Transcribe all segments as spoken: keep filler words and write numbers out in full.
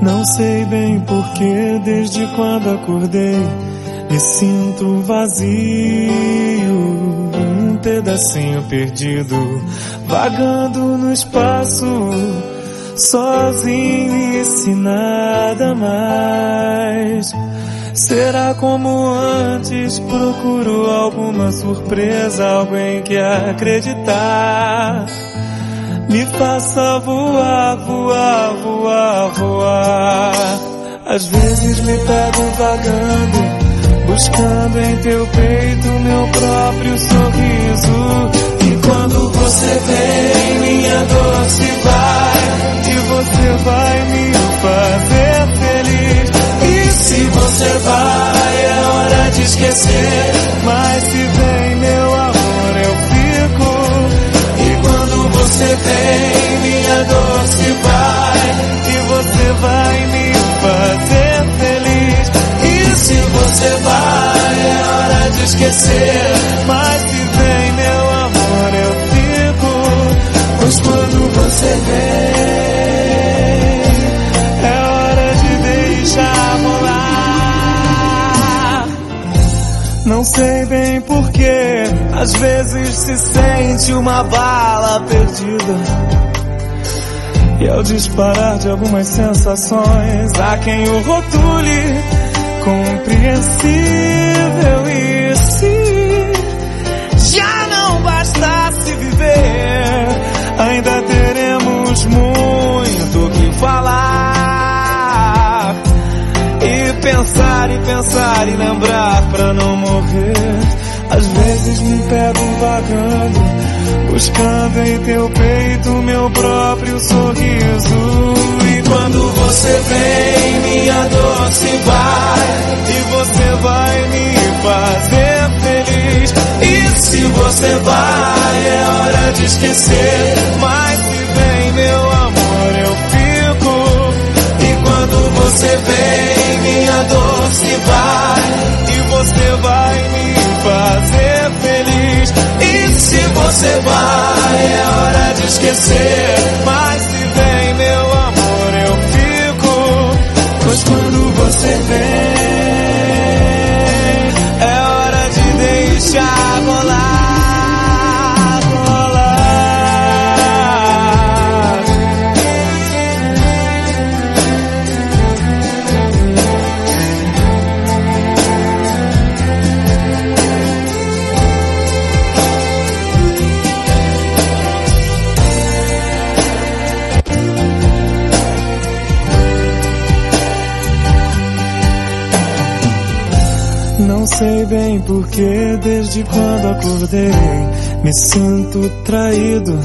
Não sei bem porquê, desde quando acordei me sinto vazio, um pedacinho perdido, vagando no espaço, sozinho e sem nada mais. Será como antes? Procuro alguma surpresa, alguém que acreditar me faça voar, voar, voar, voar. Às vezes me pego vagando, buscando em teu peito meu próprio sorriso. E quando você vem, minha dor se vai, e você vai me fazer feliz. E se você vai, é hora de esquecer, mas se vem, meu amor, eu fico. E quando você vem, minha dor se vai, e você vai me fazer feliz. E se você vai, é hora de esquecer, mas se vem, meu amor, eu fico. Pois quando você vem, é hora de deixar rolar. Não sei bem porquê, às vezes se sente uma bala perdida, e ao disparar de algumas sensações, há quem o rotule compreensível. E se já não bastasse viver, ainda teremos muito o que falar, e pensar e pensar e lembrar pra não morrer. Às vezes me pego vagando, buscando em teu peito meu próprio sorriso. E quando você vem, minha dor se vai, e você vai me fazer feliz. E se você vai, é hora de esquecer, mas se vem, meu amor, eu fico. E quando você vem, minha dor se vai, e você vai me fazer feliz. E se você vai, é hora de esquecer, mas se vem, meu amor, eu fico. Pois quando você vem, é hora de deixar rolar, rolar. Não sei bem porquê, desde quando acordei me sinto traído,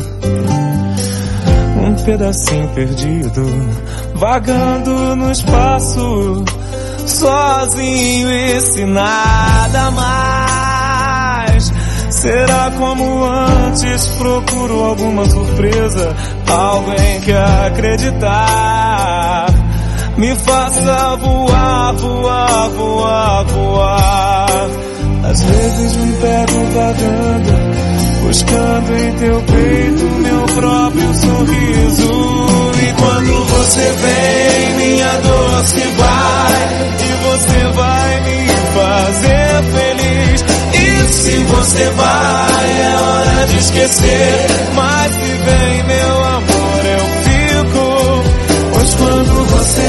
um pedacinho perdido, vagando no espaço, sozinho e sem nada mais. Será como antes? Procuro alguma surpresa, alguém que acreditar me faça voar, voar, voar, voar. Às vezes me pego vagando, buscando em teu peito meu próprio sorriso. E quando você vem, minha dor se vai, e você vai me fazer feliz. E se você vai, é hora de esquecer, mas se vem, meu amor, eu fico. Pois quando você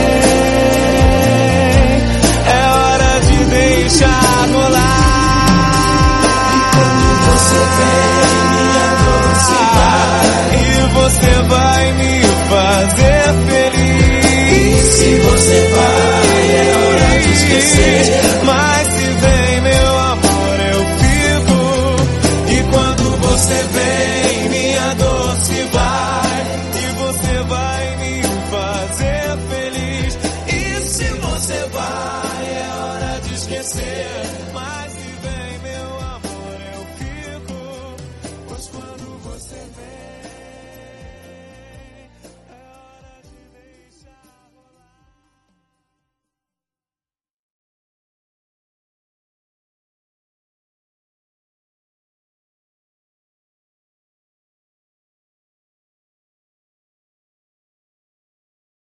vem, é hora de deixar rolar. E quando você vem, minha dor se vai, e você vai me fazer feliz. E se você vai, é hora de esquecer, mas se vem, meu amor, eu fico. E quando você vem, minha dor se vai, e você vai me fazer feliz. E se você vai, é hora de esquecer.